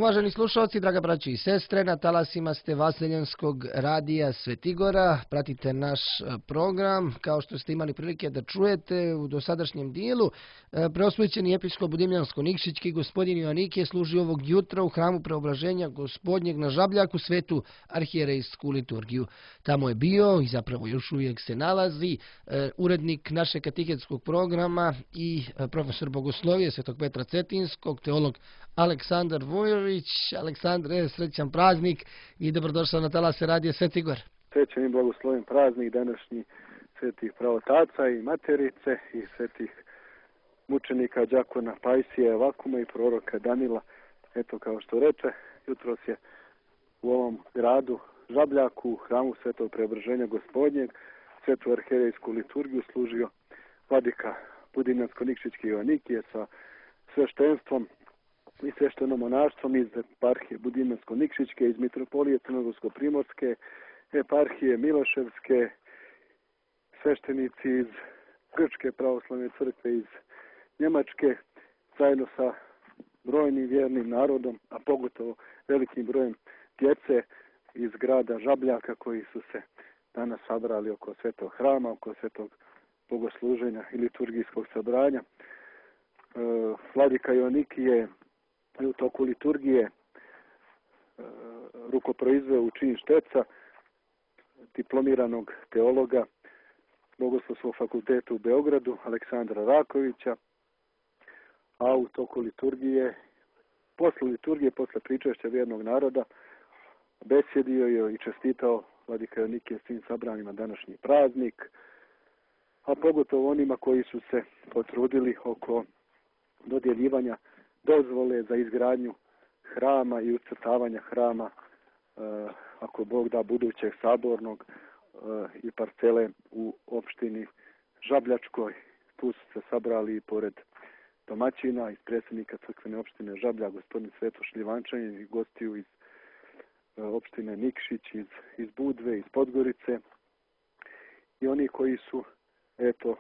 Uvaženi slušalci, draga braćo i sestre, na talasima ste Vaseljenskog radija Svetigora. Pratite naš program, kao što ste imali prilike da čujete u dosadašnjem dijelu. Preosvećeni episkop Budimljansko-Nikšićki gospodin Joannikije služi ovog jutra u hramu Preobraženja Gospodnjeg na Žabljaku svetu arhijerejsku liturgiju. Tamo je bio i zapravo još uvijek se nalazi urednik našeg katehetskog programa i profesor bogoslovije Svetog Petra Cetinskog, teolog Aleksandar Vujović. Aleksandre, srećan praznik i dobrodošao na talase radija Svetigor. Srećan i blagosloven praznik današnji svetih pravotaca i materice i svetih mučenika đakona Pajsija, Vakuma i proroka Danila. Eto, kao što reče, jutros je u ovom gradu Žabljaku, u hramu Svetog Preobraženja Gospodnjeg, svetu arhijerejsku liturgiju služio vladika Budimljansko-Nikšićki Joannikije sa sveštenstvom i sveštenom monaštvom iz eparhije Budimljansko-Nikšićke, iz mitropolije Crnogorsko-primorske, eparhije Miloševske, sveštenici iz Grčke pravoslavne crkve, iz Njemačke, zajedno sa brojnim vjernim narodom, a pogotovo velikim brojem djece iz grada Žabljaka koji su se danas sabrali oko svetog hrama, oko svetog bogosluženja i liturgijskog sabranja. Vladika Joannikije je u toku liturgije rukoproizveo u čin Šteca, diplomiranog teologa Bogoslovskog fakulteta u Beogradu, Aleksandra Rakovića, a u toku liturgije, posle pričešća vjernog naroda, besjedio je i čestitao vladika Joannikije svim sabranima današnji praznik, a pogotovo onima koji su se potrudili oko dodjeljivanja dozvole za izgradnju hrama i ucrtavanja hrama, ako Bog da, budućeg sabornog i parcele u opštini Žabljačkoj. Tu su se sabrali i pored domaćina iz predsjednika crkvene opštine Žablja, gospodin Svetoš Ljivančanin, i gostiju iz opštine Nikšić, iz Budve, iz Podgorice, i oni koji su, eto,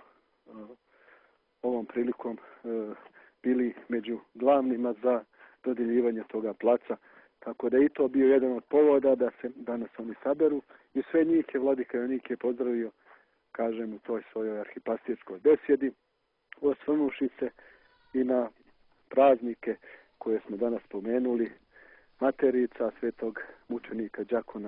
ovom prilikom bili među glavnima za dodjeljivanje toga placa. Tako da i to bio jedan od povoda da se danas oni saberu, i sve njih je vladika Joannikije pozdravio, kažem, u toj svojoj arhipastirskoj besjedi, osvrnuši se i na praznike koje smo danas spomenuli, materica svetog mučenika đakona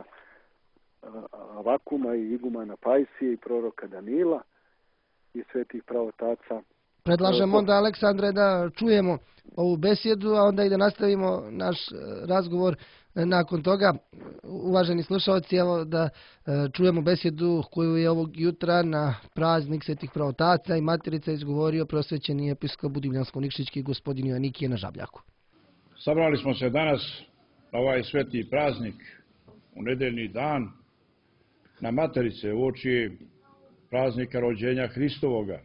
Vakuma i igumana Pajsije i proroka Danila i svetih pravotaca. Predlažem onda, Aleksandre, da čujemo ovu besjedu, a onda i da nastavimo naš razgovor nakon toga. Uvaženi slušalci, evo da čujemo besjedu koju je ovog jutra na praznik svetih pravotaca i materica izgovorio preosvećeni episkop Budimljansko-Nikšićki gospodin Joannikije na Žabljaku. Sabrali smo se danas na ovaj sveti praznik u nedeljni dan na materice uoči praznika rođenja Hristovoga.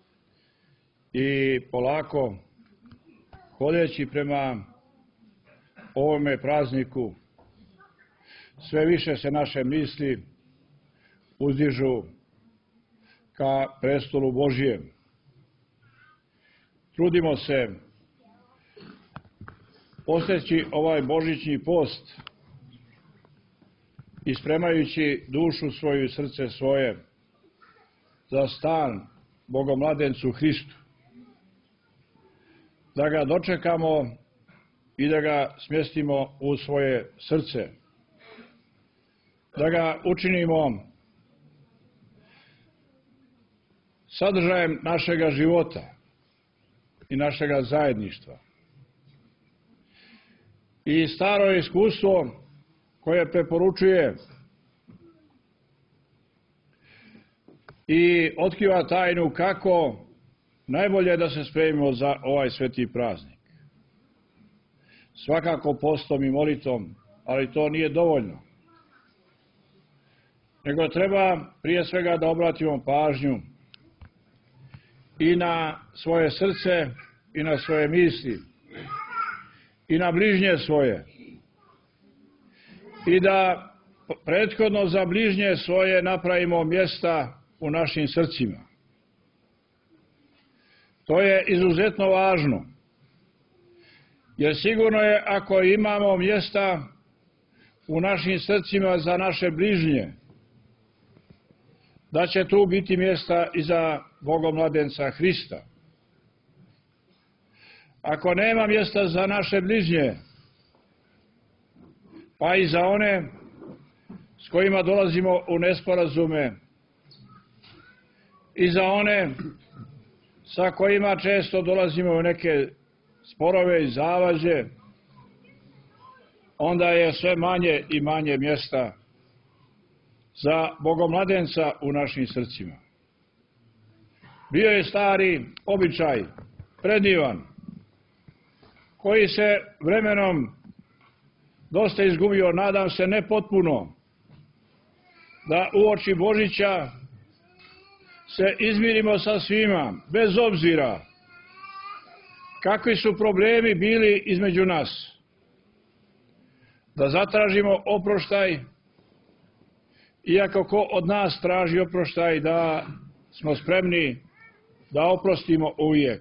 I polako, hodeći prema ovome prazniku, sve više se naše misli uzdižu ka prestolu Božijem. Trudimo se posteći ovaj božićni post i spremajući dušu svoju i srce svoje za stan Bogomladencu Hristu, da ga dočekamo i da ga smjestimo u svoje srce, da ga učinimo sadržajem našega života i našega zajedništva. I staro iskustvo koje preporučuje i otkriva tajnu kako najbolje da se spremimo za ovaj sveti praznik. Svakako postom i molitvom, ali to nije dovoljno. Nego treba prije svega da obratimo pažnju i na svoje srce i na svoje misli i na bližnje svoje. I da prethodno za bližnje svoje napravimo mjesta u našim srcima. To je izuzetno važno. Jer sigurno je, ako imamo mjesta u našim srcima za naše bližnje, da će tu biti mjesta i za Bogomladenca Hrista. Ako nema mjesta za naše bližnje, pa i za one s kojima dolazimo u nesporazume, i za one sa kojima često dolazimo u neke sporove i zavađe, onda je sve manje i manje mjesta za Bogomladenca u našim srcima. Bio je stari običaj, predivan, koji se vremenom dosta izgubio, nadam se ne potpuno, da uoči Božića se izmirimo sa svima, bez obzira kakvi su problemi bili između nas. Da zatražimo oproštaj, iako ko od nas traži oproštaj, da smo spremni da oprostimo uvijek.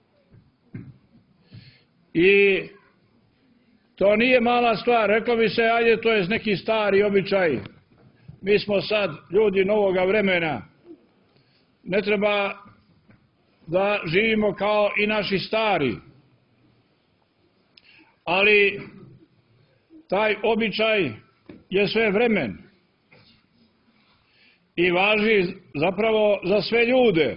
I to nije mala stvar, reklo bi se, ajde, to je neki stari običaj. Mi smo sad ljudi novoga vremena. Ne treba da živimo kao i naši stari. Ali taj običaj je sve vremen i važi zapravo za sve ljude.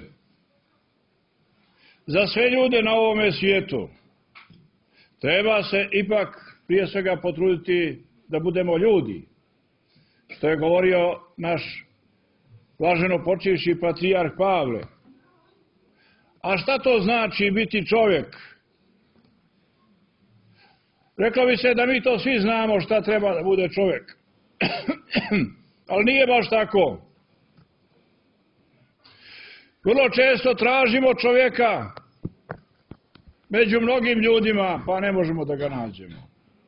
Za sve ljude na ovome svijetu. Treba se ipak prije svega potruditi da budemo ljudi. Što je govorio naš blaženo počivši patrijarh Pavle. A šta to znači biti čovjek? Reklo bi se da mi to svi znamo šta treba da bude čovjek. Ali nije baš tako. Vrlo često tražimo čovjeka među mnogim ljudima, pa ne možemo da ga nađemo.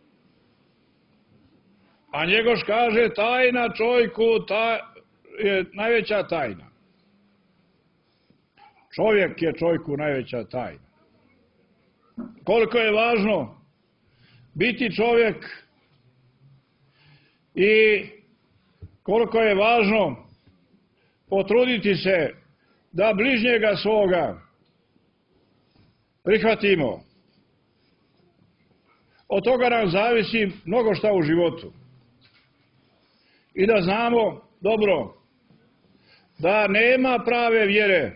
A Njegoš kaže, tajna čovjeku je najveća tajna. Čovjek je čovjeku najveća tajna. Koliko je važno biti čovjek i koliko je važno potruditi se da bližnjega svoga prihvatimo. Od toga nam zavisi mnogo šta u životu. I da znamo dobro da nema prave vjere.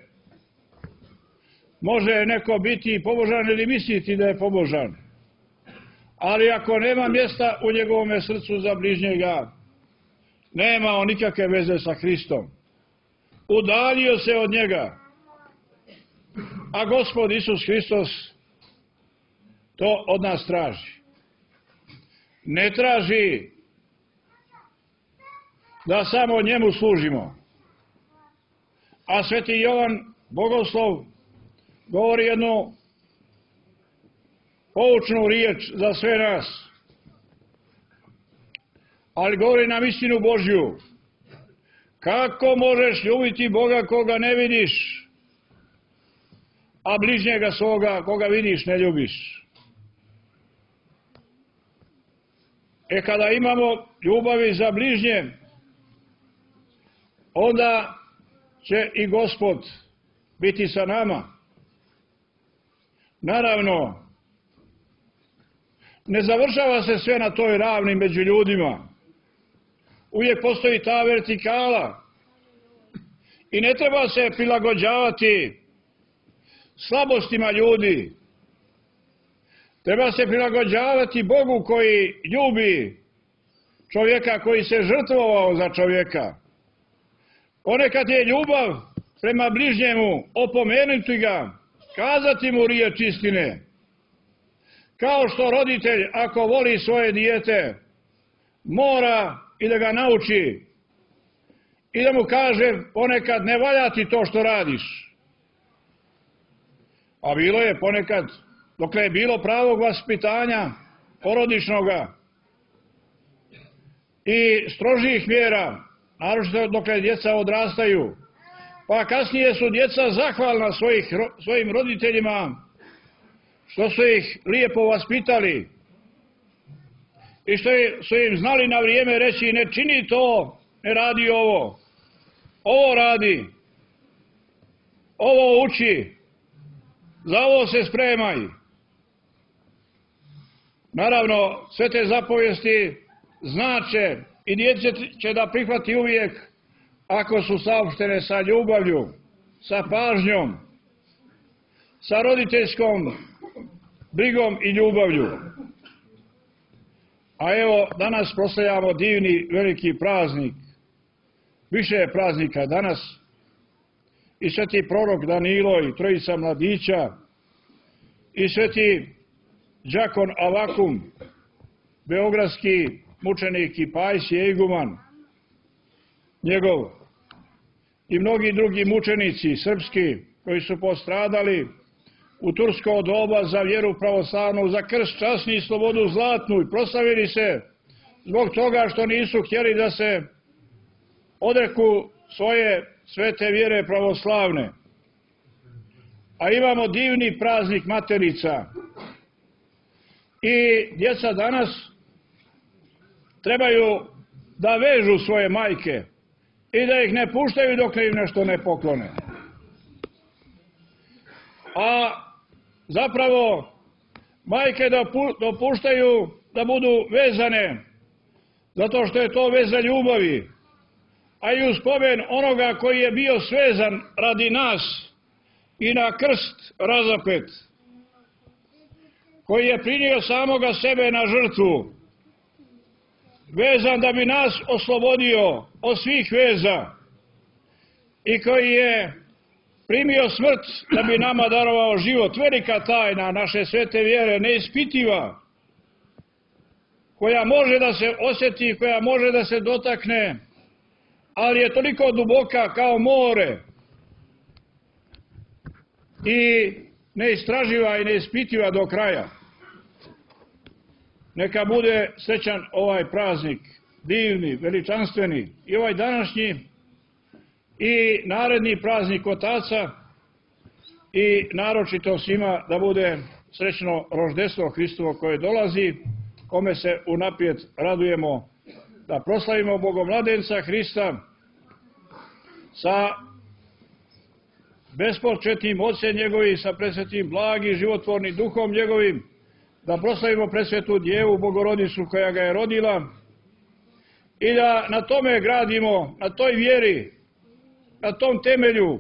Može neko biti pobožan ili misliti da je pobožan. Ali ako nema mjesta u njegovome srcu za bližnjega, nema on nikakve veze sa Hristom. Udaljio se od njega. A Gospod Isus Hristos to od nas traži. Ne traži da samo njemu služimo. A sveti Jovan Bogoslov govori jednu poučnu riječ za sve nas. Ali govori nam istinu Božju. Kako možeš ljubiti Boga koga ne vidiš, a bližnjega svoga koga vidiš ne ljubiš? Kada imamo ljubavi za bližnje, onda će i Gospod biti sa nama. Naravno, ne završava se sve na toj ravni među ljudima. Uvijek postoji ta vertikala i ne treba se prilagođavati slabostima ljudi. Treba se prilagođavati Bogu koji ljubi čovjeka, koji se žrtvovao za čovjeka. Ponekad je ljubav prema bližnjemu opomenuti ga, kazati mu riječ istine. Kao što roditelj, ako voli svoje dijete, mora i da ga nauči i da mu kaže ponekad ne valja ti to što radiš. A bilo je ponekad, dokle je bilo pravog vaspitanja porodičnoga i strožih mjera, naročito dokle djeca odrastaju, pa kasnije su djeca zahvalna svojim roditeljima što su ih lijepo vaspitali i što su im znali na vrijeme reći ne čini to, ne radi ovo, ovo radi, ovo uči, za ovo se spremaj. Naravno, sve te zapovijesti znače i djece će da prihvati uvijek ako su saopštene sa ljubavlju, sa pažnjom, sa roditeljskom brigom i ljubavlju. A evo, danas proslavljamo divni veliki praznik. Više je praznika danas. I sveti prorok Danilo i trojica mladića i sveti đakon Avakum, beogradski mučenik i Pajsije iguman njegov i mnogi drugi mučenici srpski koji su postradali u tursko doba za vjeru pravoslavnu, za krst časni i slobodu zlatnu i proslavili se zbog toga što nisu htjeli da se odreku svoje svete vjere pravoslavne. A imamo divni praznik Materica. I djeca danas trebaju da vežu svoje majke i da ih ne puštaju dok im nešto ne poklone. A zapravo majke dopuštaju da budu vezane zato što je to veza ljubavi, a i u spomen onoga koji je bio svezan radi nas i na krst razapet, koji je prinio samoga sebe na žrtvu, vezan da bi nas oslobodio od svih veza i koji je primio smrt da bi nama darovao život. Velika tajna naše svete vjere, neispitiva, koja može da se osjeti, koja može da se dotakne, ali je toliko duboka kao more i neistraživa i neispitiva do kraja. Neka bude srećan ovaj praznik, divni, veličanstveni, i ovaj današnji i naredni praznik Otaca, i naročito svima da bude srećno roždestvo Hristovo koje dolazi, kome se unaprijed radujemo da proslavimo Bogomladenca Hrista sa bespočetnim Ocem njegovim, sa presvetim blagim životvornim duhom njegovim, da proslavimo presvetu Djevu Bogorodicu koja ga je rodila i da na tome gradimo, na toj vjeri, na tom temelju,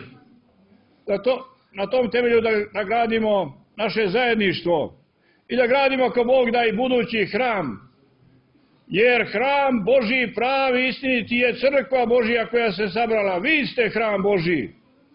na tom temelju da gradimo naše zajedništvo i da gradimo ako Bog da i budući hram. Jer hram Božji pravi istiniti je crkva Božja koja se sabrala. Vi ste hram Božji.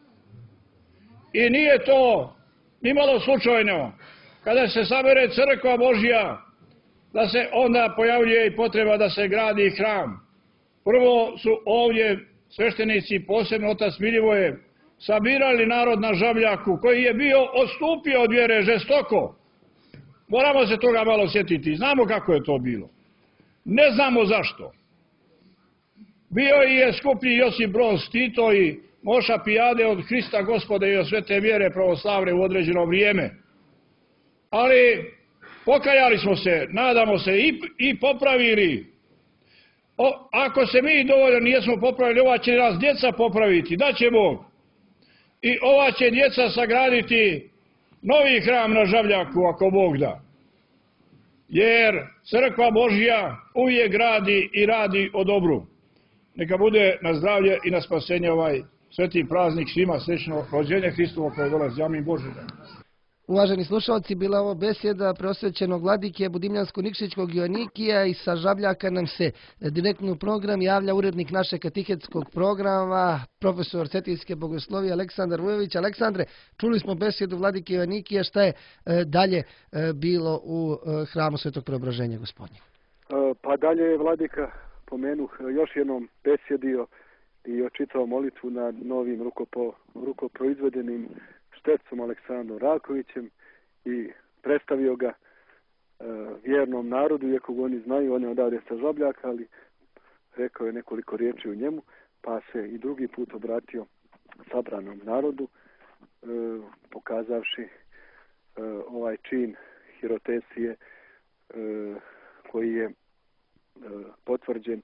I nije to nimalo slučajno. Kada se sabere crkva Božja, da se onda pojavljuje i potreba da se gradi hram. Prvo su ovdje sveštenici, posebno otac Milivoje, sabirali narod na Žabljaku, koji je bio odstupio od vjere žestoko. Moramo se toga malo sjetiti. Znamo kako je to bilo. Ne znamo zašto. Bio je skuplji Josip Broz Tito i Moša Pijade od Hrista Gospoda i od svete vjere pravoslavne u određeno vrijeme. Ali pokajali smo se, nadamo se, i popravili. Ako se mi dovoljno nijesmo popravili, ova će nas djeca popraviti, da će Bog. I ova će djeca sagraditi novi hram na Žabljaku, ako Bog da. Jer crkva Božja uvijek gradi i radi o dobru. Neka bude na zdravlje i na spasenje ovaj sveti praznik svima, srećno rođenje Hristovo koje dolazi. Amin Bože. Uvaženi slušalci, bila ovo besjeda preosvećenog vladike Budimljansko-Nikšićkog Joanikija i sa Žabljaka nam se direktno u program javlja urednik našeg katehetskog programa, profesor Cetinske bogoslovije Aleksandar Vujović. Aleksandre, čuli smo besjedu vladike Joanikija, šta je dalje bilo u hramu Svetog Preobraženja Gospodnjeg? Pa dalje je vladika pomenuh još jednom besjedio i očitao molitvu nad novim rukoproizvedenim štecom Aleksandrom Rakovićem i predstavio ga vjernom narodu, iako ga oni znaju, on je odavde sa Žabljaka, ali rekao je nekoliko riječi u njemu, pa se i drugi put obratio sabranom narodu, pokazavši ovaj čin hirotesije koji je potvrđen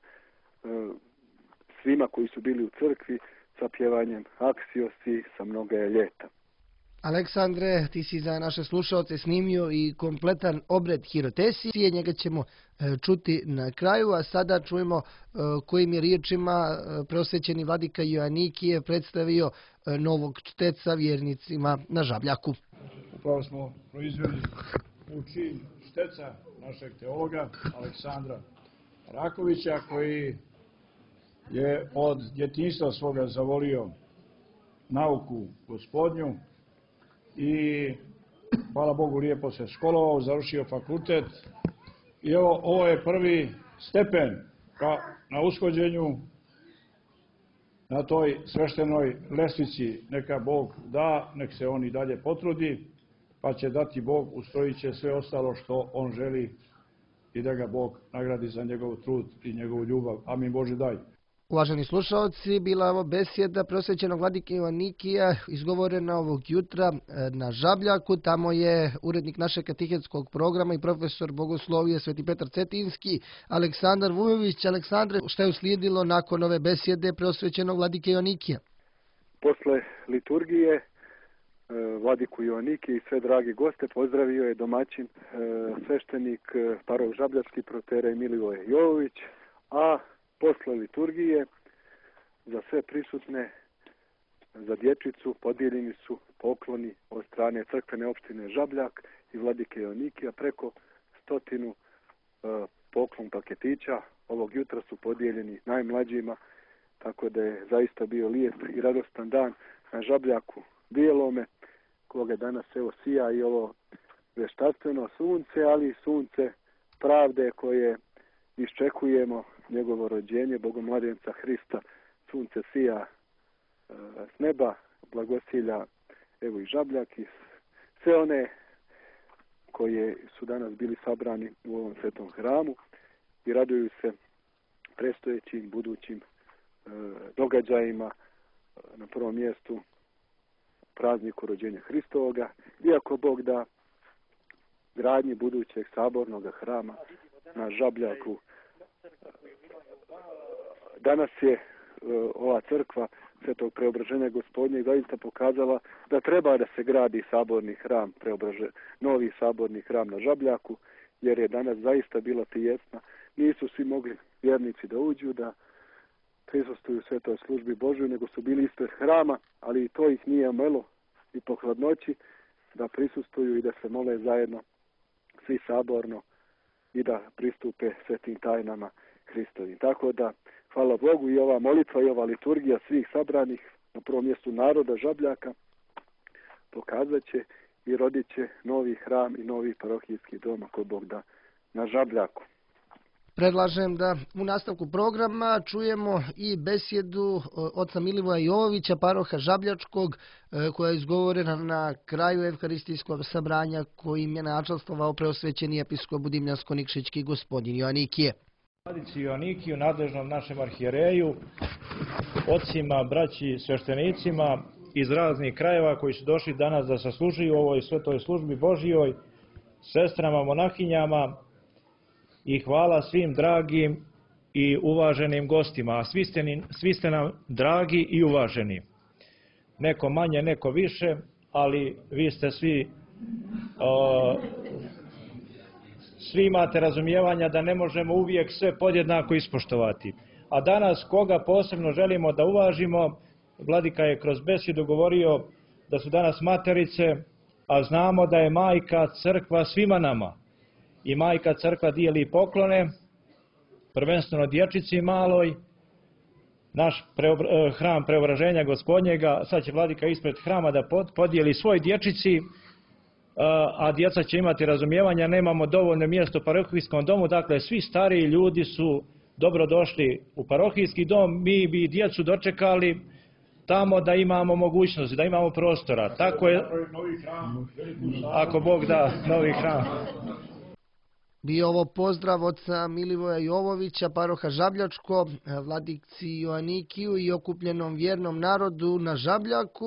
svima koji su bili u crkvi sa pjevanjem Aksiosi sa mnoga je ljeta. Aleksandre, ti si za naše slušalce snimio i kompletan obred hirotesije, njega ćemo čuti na kraju, a sada čujemo kojim je riječima preosvećeni vladika Joanikije predstavio novog čteca vjernicima na Žabljaku. Upravo smo proizveli u čin šteca našeg teologa Aleksandra Rakovića, koji je od djetinjstva svoga zavolio nauku gospodnju i hvala Bogu lijepo se školovao, završio fakultet i ovo je prvi stepen na ushođenju na toj sveštenoj lestvici. Neka Bog da, nek se on i dalje potrudi, pa će dati Bog, ustrojit će sve ostalo što on želi i da ga Bog nagradi za njegov trud i njegovu ljubav. Amin Bože daj. Uvaženi slušalci, bila je ovo besjeda preosvećenog vladike Joanikija, izgovorena ovog jutra na Žabljaku. Tamo je urednik našeg katehetskog programa i profesor bogoslovije Sveti Petar Cetinski, Aleksandar Vujović. Aleksandre, šta je uslijedilo nakon ove besjede preosvećenog vladike Joanikija? Posle liturgije vladiku Joanikija i sve dragi goste pozdravio je domaćin sveštenik paroh Žabljački proterej Milivoje Jovović, a posle liturgije za sve prisutne, za dječicu podijeljeni su pokloni od strane crkvene opštine Žabljak i vladike Joanikija. Preko 100 poklon paketića ovog jutra su podijeljeni najmlađima, tako da je zaista bio lijep i radostan dan na Žabljaku Bijelome, koga danas evo sija i ovo veštatstveno sunce, ali i sunce pravde koje iščekujemo njegovo rođenje, Bogomladenca Hrista. Sunce sija s neba, blagosilja evo i Žabljak i sve one koje su danas bili sabrani u ovom svetom hramu i raduju se predstojećim budućim događajima, na prvom mjestu prazniku rođenja Hristovoga, iako Bog da gradnji budućeg sabornog hrama na Žabljaku. Danas je ova crkva Svetog Preobraženja Gospodnjeg zaista pokazala da treba da se gradi saborni hram, novi saborni hram na Žabljaku, jer je danas zaista bila tijesna. Nisu svi mogli vjernici da uđu, da prisustuju svetoj službi Božoj, nego su bili ispred hrama, ali i to ih nije omelo i po hladnoći da prisustuju i da se mole zajedno svi saborno i da pristupe svetim tajnama Hristovim. Tako da, hvala Bogu, i ova molitva i ova liturgija svih sabranih, na prvom mjestu naroda Žabljaka, pokazat će i rodit će novi hram i novi parohijski dom, ako Bog da, na Žabljaku. Predlažem da u nastavku programa čujemo i besjedu oca Milivoja Jovovića, paroha Žabljačkog, koja je izgovorena na kraju evharistijskog sabranja kojim je načastvovao preosvećeni episkop Budimljansko-Nikšićki gospodin Joanikije. Vladici Joanikiju, nadležnom našem arhijereju, ocima, braći, sveštenicima iz raznih krajeva koji su došli danas da saslužuju u ovoj svetoj službi Božijoj, sestrama, monahinjama, i hvala svim dragim i uvaženim gostima, a svi ste nam dragi i uvaženi. Neko manje, neko više, ali vi ste svi imate razumijevanja da ne možemo uvijek sve podjednako ispoštovati. A danas koga posebno želimo da uvažimo, vladika je kroz besjedu govorio da su danas materice, a znamo da je majka crkva svima nama. I majka crkva dijeli poklone, prvenstveno dječici maloj, naš hram Preobraženja Gospodnjega, sad će vladika ispred hrama da podijeli svoj dječici, a djeca će imati razumijevanja, nemamo dovoljno mjesto u parohijskom domu, dakle svi stariji ljudi su dobrodošli u parohijski dom, mi bi djecu dočekali tamo da imamo mogućnosti, da imamo prostora. Tako je, ako Bog da, novi hram. Bio ovo pozdrav oca Milivoja Jovovića, paroha Žabljačko, vladici Joanikiju i okupljenom vjernom narodu na Žabljaku.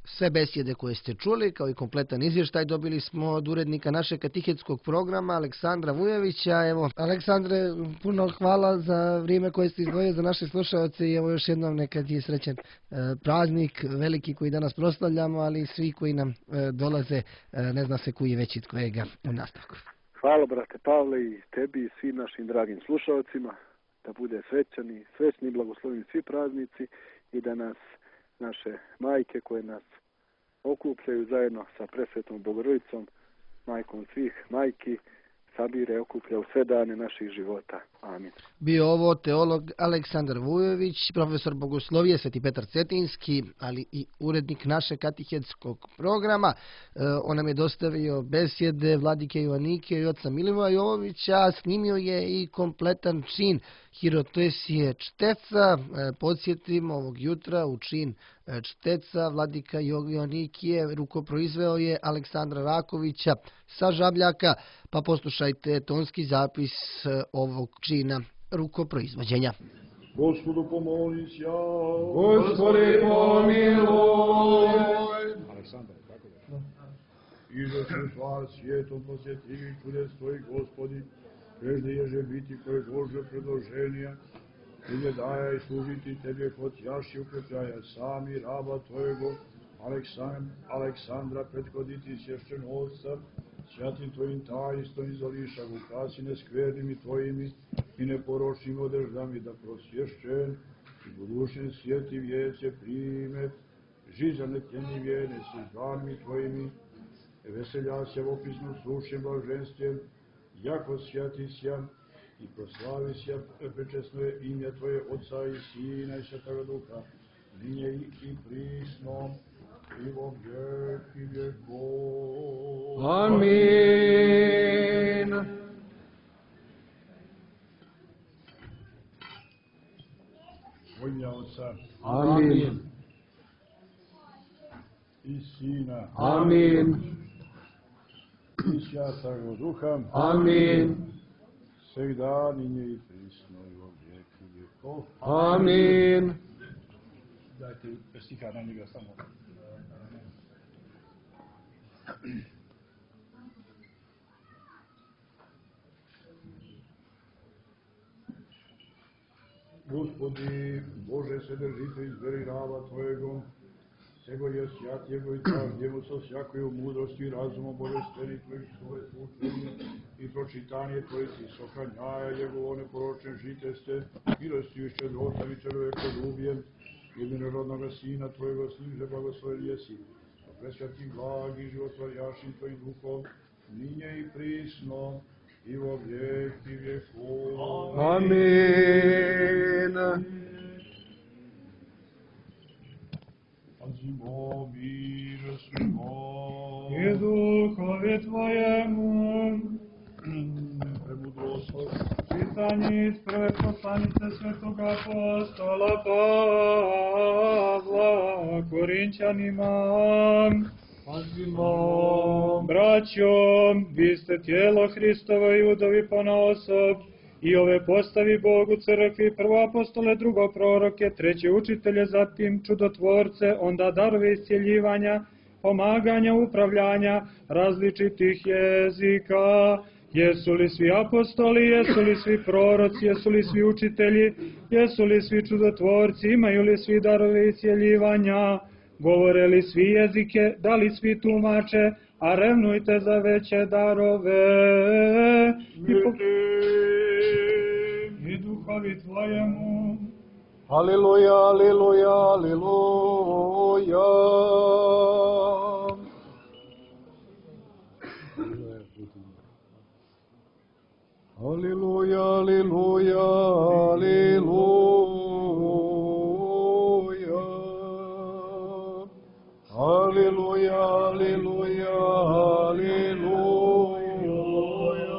Sve besjede koje ste čuli, kao i kompletan izvještaj, dobili smo od urednika našeg katehetskog programa Aleksandra Vujovića. Evo, Aleksandre, puno hvala za vrijeme koje ste izdvojili za naše slušalce i evo još jednom nekad je srećan praznik veliki koji danas proslavljamo, ali i svi koji nam dolaze, ne zna se koji je veći od kojega u nastavku. Hvala, brate Pavle, i tebi i svim našim dragim slušalcima, da bude srećni i blagosloveni svi praznici i da nas naše majke koje nas okupljaju zajedno sa presvetom Bogorodicom, majkom svih majki, sabire, okuplja u sve dane naših života. Amin. Bio ovo teolog Aleksandar Vujović, profesor bogoslovije Sveti Petar Cetinski, ali i urednik našeg katehetskog programa. On nam je dostavio besjede vladike Joanike i oca Milivoja Jovovića, snimio je i kompletan čin Hirotesije čteca. Podsjetimo, ovog jutra u čin čteca vladika Joanikije rukoproizveo je Aleksandra Rakovića sa Žabljaka, pa poslušajte tonski zapis ovog čina rukoproizvođenja. Gospodu pomolися, Gospodи pomiluj. Aleksandar, tako da? Izašli stvar svijetom posjetivi čudes tvoj, Gospodi, prežde ježe biti koje Božje predloženija, i ne daja i služiti Tebe hotjaši ukrepljaja sami raba Tvojego, Aleksandra, prethoditi svješćenovca, svatim Tvojim tajnistom izoliša ga ukrasi neskvernim Tvojimi i neporočnim odeždami, da prosvješćen i budućen svijeti vijece prime, žizane tjeni vjene s izvanimi Tvojimi, veselja se v opisnu slušem blaženstvem, jako svjati sja i proslavi sja prečesno je imja Tvoje Otca i Sina i Svetoga Duha, ninje i prisno, i vo vijek vjekov. Amin. U imja Otca Amin. i Sina Amin. i Svetoga Duha, Amin. svegda, ninje i prisno, i vo vijek vjekov. Amin. Dajte stiha na njega samo. Gospodi, Bože, Vседержитель, izberi raba Tvojego, sego je sjat Jego i každjemu sa svjakою mudrosti i razumom bожествени Tvojih svoje slučenje i pročitanje Tvojih i sokranjaja Jegovo neporočne žiteste, milosti i ščedrotom i čovjekoljubljem, jedinorodnoga Sina Tvojega s njim že blagoslovljen jesi, a presvjatim blagi životvorjašim Tvojim duhom, ninje i prisno, i vo vijeki vjekov. Amin. Pazimo mir svima. I duhovi Tvojemu, Premudrost. čitanje iz prve poslanice Svetog apostola Pavla Korinčanima. Pazimo. Braćo, vi ste tijelo Hristovo i udovi ponaosob, i ove postavi Bogu crkvi, prvo apostole, drugo proroke, treće učitelje, zatim čudotvorce, onda darove iscjeljivanja, pomaganja, upravljanja, različitih jezika. Jesu li svi apostoli, jesu li svi proroci, jesu li svi učitelji, jesu li svi čudotvorci, imaju li svi darove iscjeljivanja, govore li svi jezike, da li svi tumače, a revnujte za veće darove. I duhovi Tvojemu. Aleluja, aleluja, aleluja. Aleluja, aleluja, aleluja. Aleluja, aleluja, aleluja.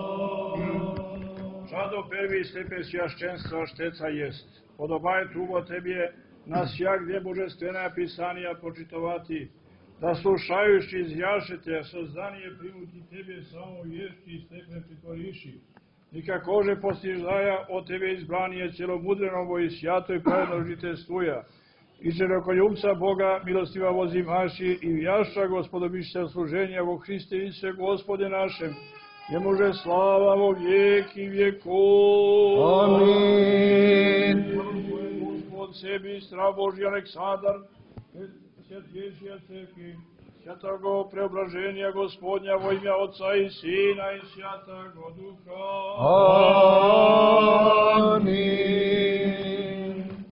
Žado prvi stepen svjašćenstva šteca jest. Podobaje tubo Tebje na svjak gdje božestvena pisanija počitovati, da slušajući izjašete sozdanije primuti Tebe samo vješći stepen pritvoriši. Nikakože postiždaja od Tebe izbranije cjelomudrenovo i svjato i pravedno žiteljstvuja. i šerokoljubca Boga, milostiva vozimaši i vjaša gospodobišća služenja vo Hriste Ise, Gospode našem, njemu že slava vo vijek i vjekov. Amin. Gospod sebi, strav Božji Aleksandar, Svjetješija crkvi, Svjatogo preobraženja Gospodnja vo imja Otca i Sina i Svjatogo Duha.